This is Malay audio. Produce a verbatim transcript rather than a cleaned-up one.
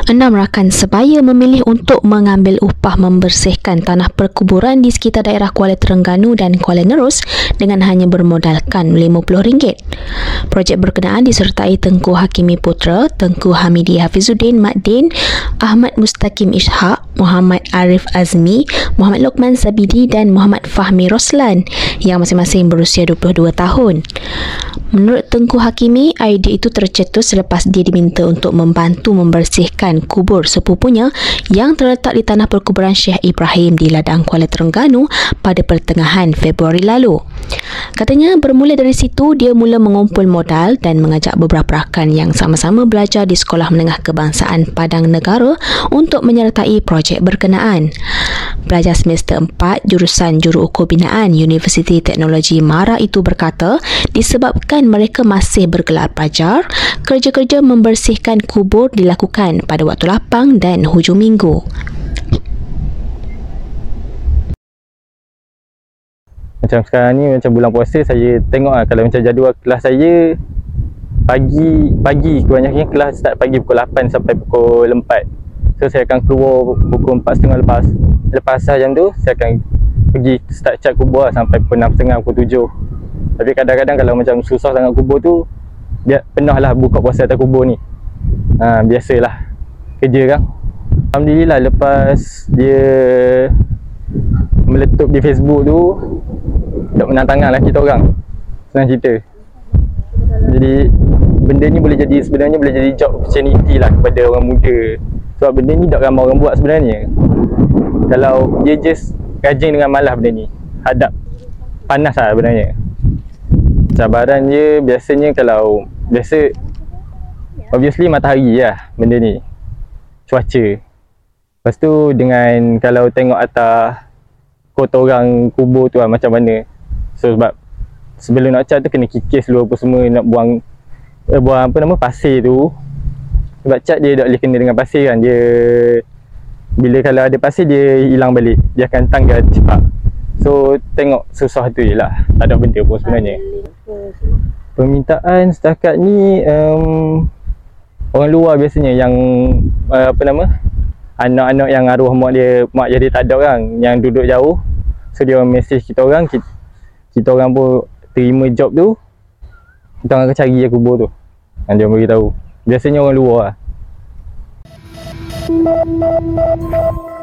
Enam rakan sebaya memilih untuk mengambil upah membersihkan tanah perkuburan di sekitar daerah Kuala Terengganu dan Kuala Nerus dengan hanya bermodalkan lima puluh ringgit. Projek berkenaan disertai Tengku Hakimi Putra, Tengku Hamidi Hafizuddin Mak Din, Ahmad Mustaqim Ishak, Muhammad Arif Azmi, Muhammad Lokman Sabidi dan Muhammad Fahmi Roslan yang masing-masing berusia dua puluh dua tahun. Menurut Tengku Hakimi, idea itu tercetus selepas dia diminta untuk membantu membersihkan kubur sepupunya yang terletak di tanah perkuburan Syekh Ibrahim di Ladang Kuala Terengganu pada pertengahan Februari lalu. Katanya bermula dari situ dia mula mengumpul modal dan mengajak beberapa rakan yang sama-sama belajar di Sekolah Menengah Kebangsaan Padang Negara untuk menyertai projek berkenaan. Pelajar semester empat jurusan Juruukur Binaan Universiti Teknologi MARA itu berkata disebabkan mereka masih bergelar pelajar, kerja-kerja membersihkan kubur dilakukan pada waktu lapang dan hujung minggu. Macam sekarang ni, macam bulan puasa, saya tengok lah, kalau macam jadual kelas saya pagi, pagi kebanyakannya kelas start pagi pukul lapan sampai pukul empat. So saya akan keluar pukul empat tiga puluh lepas. Lepas asar jam tu, saya akan pergi start cat kubur lah, sampai pukul enam tiga puluh, pukul tujuh. Tapi kadang-kadang kalau macam susah sangat kubur tu, dia penuh lah buka puasa atas kubur ni. ha, Biasalah kerja kan. Alhamdulillah, lepas dia meletup di Facebook tu, tak menang tangan lah kita orang. Senang cerita. Jadi benda ni boleh jadi, sebenarnya boleh jadi job opportunity lah kepada orang muda. Sebab benda ni tak ramai orang buat sebenarnya. Kalau dia just rajin dengan malas benda ni, hadap panas lah sebenarnya. Cabaran dia biasanya kalau biasa obviously matahari lah benda ni, cuaca. Lepas tu dengan kalau tengok atas kotoran kubur tu lah macam mana. So sebab sebelum nak cat tu kena kikis dulu apa semua, nak buang eh, buang apa nama pasir tu. Sebab cat dia tak boleh kena dengan pasir kan, dia bila kalau ada pasir dia hilang balik, dia akan tanggal cepat. So tengok susah tu je lah, tak ada benda pun sebenarnya. Permintaan setakat ni um, orang luar biasanya yang uh, apa nama anak-anak yang arwah mak dia, mak dia tak ada orang, yang duduk jauh. So dia orang mesej kita orang, kita, kita orang pun terima job tu, kita orang akan cari je kubur tu, dan dia beritahu. Biasanya orang luar lah.